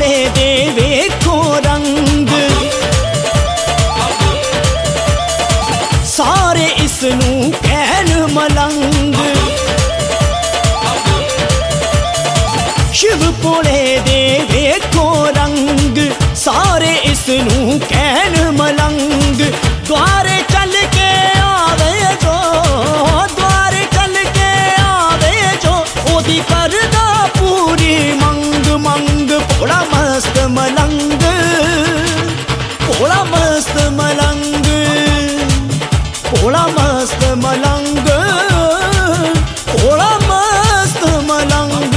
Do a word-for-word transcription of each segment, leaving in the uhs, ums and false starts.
भोले दे वेखो रंग, सारे इसनू कहन मलंग। शिव भोले दे वेखो रंग, सारे इसनू कहन मलंग। द्वारे चल के आवे जो, द्वारे चल के आवे जो, ओदी करदा पूरी मंग मंग। भोला मस्त मलंग, भोला मस्त मलंग, भोला मस्त मलंग, भोला मस्त मलंग।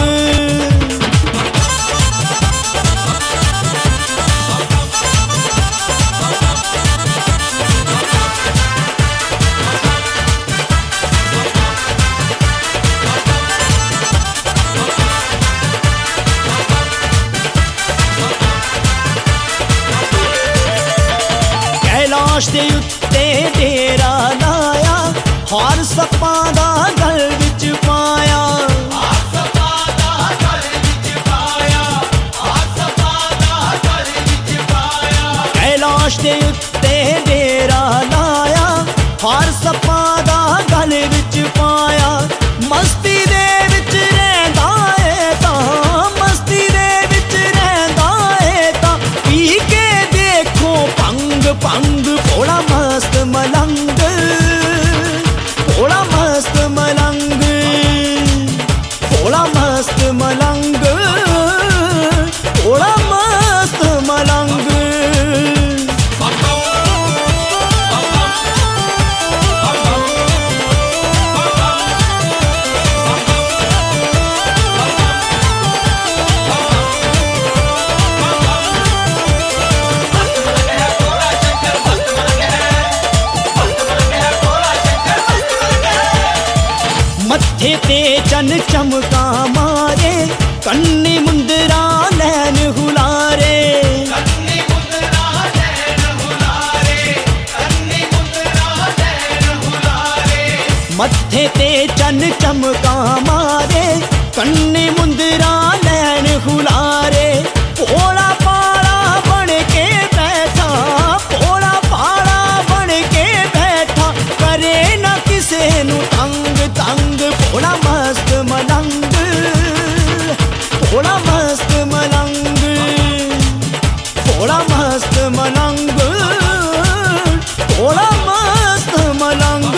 कैलाश दे उत्ते डेरा लाया, हार सप्पां दा गल विच पाया। हार सप्पां दा गल विच पाया, हार सप्पां दा गल विच पाया। कैलाश दे उत्ते डेरा लाया, हार सप्पां दा गल विच पाया। मस्ती दे विच रहिंदा ऐ तां, मस्ती दे विच रहिंदा ऐ तां, पी के देखो भंग भंग। भोला मस्त मलंग, भोला मस्त मलंग, भोला मस्त मलंग, भोला मस्त मलंग। मत्थे ते चन चमका मारे, कन्नी मुंदरा लैन हुलारे। कन्नी मुंदरा लैन हुलारे, कन्नी मुंदरा लैन हुलारे। मत्थे ते चन चमका मारे, कन्नी मुंदरा लैन हुलारे। भोला पाला बन के बैठा, भोला पाला बन के बैठा, करे ना किसे नू तंग तंग। भोला मस्त मलंग, भोला मस्त मलंग, भोला मस्त मलंग, भोला मस्त मलंग।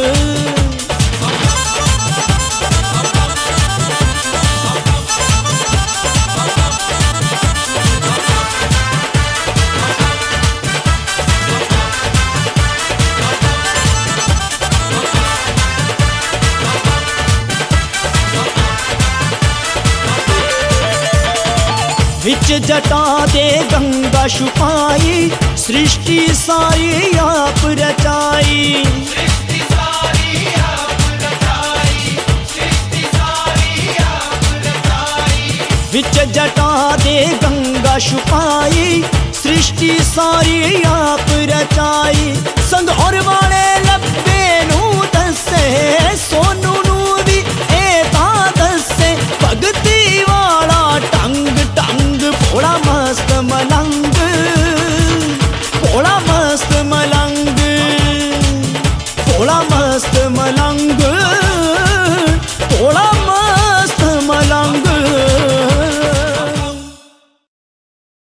विच जटा दे गंगा छुपाई, सृष्टि सारी आप रचाई। सृष्टि सारी आप रचाई, सृष्टि सारी आप रचाई। विच जटा दे गंगा छुपाई, सृष्टि सारी आप रचाई। संघौर वाले लब्बे